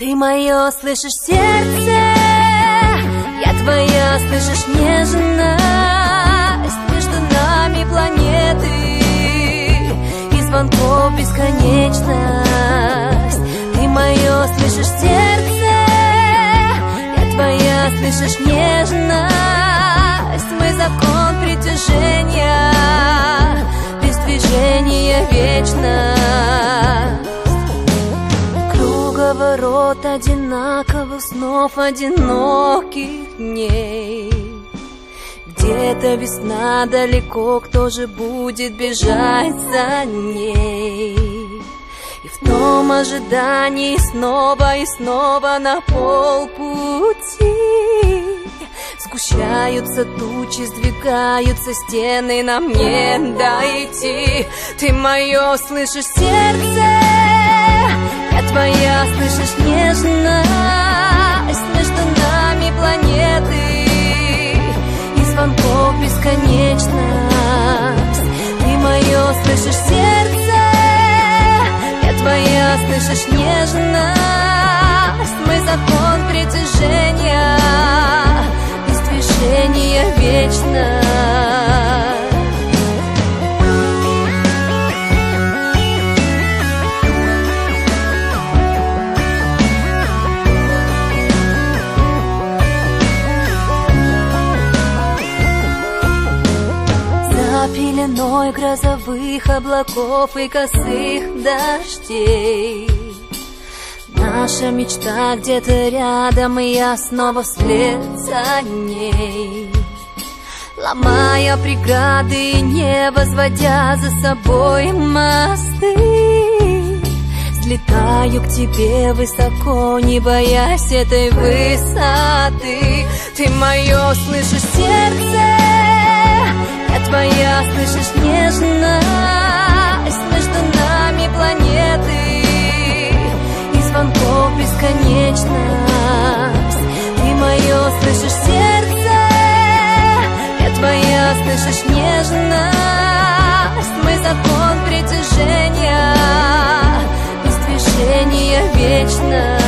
Ты мое, слышишь, сердце, я твоя, слышишь, нежность. Между нами планеты и звонков бесконечность. Ты мое, слышишь, сердце, я твоя, слышишь, нежность. Мы закон притяжения, без движения вечность. Круговорот одинаковых снов, одиноких дней. Где-то весна далеко, кто же будет бежать за ней? И в том ожидании снова и снова на полпути сгущаются тучи, сдвигаются стены, нам не дойти. Ты мое, слышишь, сердце, я твоя, слышишь, нежность. Между нами планеты и звонков бесконечность. Ты мое, слышишь, сердце, я твоя, слышишь, нежность. Мы закон притяжения, без движения вечность. Пеленой грозовых облаков и косых дождей наша мечта где-то рядом, и я снова вслед за ней. Ломая преграды и не возводя за собой мосты, взлетаю к тебе высоко, не боясь этой высоты. Ты мое, слышишь, сердце, я твоя, слышишь, нежность. Между нами планеты и звонков бесконечность. Ты мое, слышишь, сердце, я твоя, слышишь, нежность. Мы закон притяжения, без движения вечность.